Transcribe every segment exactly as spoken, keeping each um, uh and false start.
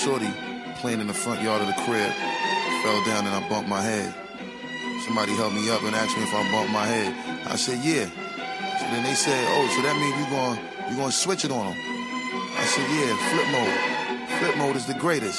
shorty playing in the front yard of the crib. Fell down and I bumped my head. Somebody helped me up and asked me if I bumped my head. I said, yeah. So then they said, oh, so that means you going you gonna switch it on them. I said, yeah, flip mode. Flip mode is the greatest.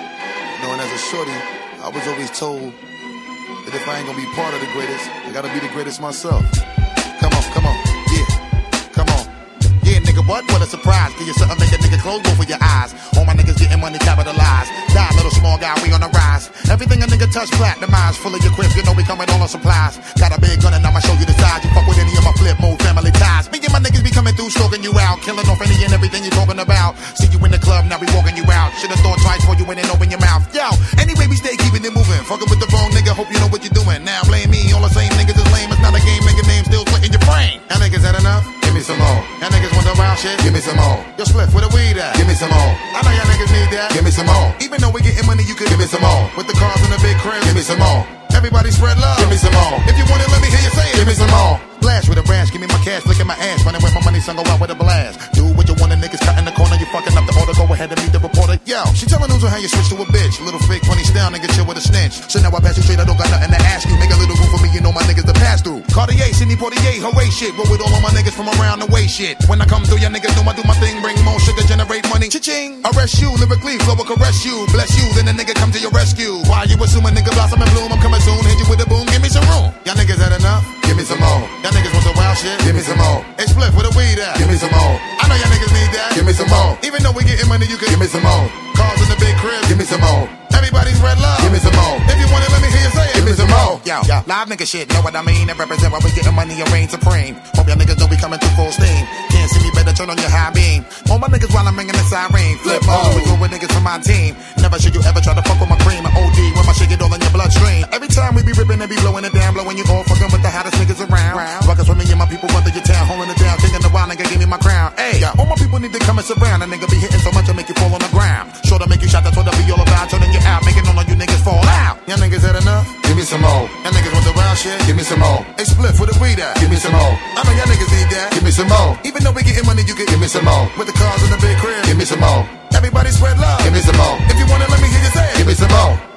You know, and as a shorty, I was always told that if I ain't gonna be part of the greatest, I gotta be the greatest myself. Come on, come on, yeah, come on. Yeah, nigga, what? What a surprise. Give you something, make a nigga close both of your eyes. All my niggas getting money capitalized. Die, little small guy, we on the rise. Everything a nigga touch, platinumized. Full of your crisp, you know we coming all on supplies. Got a big gun and I'ma show you the size. You fuck with any of my flip mode family ties. Me and my niggas be coming through, stroking you out. Killing off any and everything you talking about. See you in the club, now we walking you out. Should've thought twice before you went and open your mouth. Yo, anyway, we stay keeping it moving. Fucking with the wrong nigga, hope you know what you're doing. Now blame me, all the same niggas is lame. It's not a game, make a name, still splitting your brain. Y'all niggas had enough? Give me some more. Y'all niggas want the wild shit? Give me some more. Yo, Spliff, where the weed at? Give me some more. I know y'all niggas need that. Give me some more. Even though we getting money, you could Give me some more. with the cars and the big crib. Give me some more. Everybody spread love. Give me some more. If you want it, let me hear you say it. Give me some more. Blast with a rash, give me my cash, look at my ass. Running with my money, son, go out with a blast. Do what you want, the niggas cut in the corner. You fucking up the order, go ahead and meet the reporter. Yo, she telling news on how you switch to a bitch. Little fake funny style, nigga chill with a snitch. So now I pass you straight, I don't got nothing to ask you. Make a little room for me, you know my niggas to pass through. Cartier, Sidney Poitier, hooray shit. Roll with all of my niggas from around the way shit. When I come through, your niggas know I do my thing. Bring more sugar, generate money. Cha-ching. Arrest you, lyrically, flow will caress you. Bless you, then the nigga come to your rescue. Why you assuming nigga blossom and bloom? I'm coming soon, hit you with a boom, give me some room. Y'all niggas had enough? Give me some more. Y'all niggas want the wild shit? Give me some more. Hey, Spliff, where the weed at? Give me some more. I know y'all niggas need that. Give me some more. Even though we getting money, you can Give me some more. cars in the big crib. Give me some more. Everybody's red love. Give me some more. If you want it, let me hear you say it. Give me some more. Yo, yo, live nigga shit, know what I mean? That represent why we getting money and reign supreme. Hope y'all niggas know we coming through full steam. Can't see me, better turn on your high beam. All my niggas while I'm ringing the siren. Flip mode, we go with niggas from my team. Never should you ever try to fuck with my cream. I O D when my shit get all in your bloodstream. Every time we be ripping and be blowing it down, blowing you all fucking with the hottest niggas around. Rockers with me and my people run through your town, holding it down, kicking the wild nigga, give me my crown. Hey, all my people need to come and surround. A nigga be hitting so much I make you fall on the ground. Sure to make you shot, that's what I be all about. Turning you out, making all of you niggas fall out. Y'all niggas had enough? Give me some more. Y'all niggas want the wild shit? Give me some more. Hey, Spliff, where the weed at? Give me some more. I know y'all niggas need that. Give me some more. Even though we getting money, you can Give me some more. with the cars in the big crib. Give me some more. Everybody spread love. Give me some more. If you want it, let me hear you say it. Give me some more.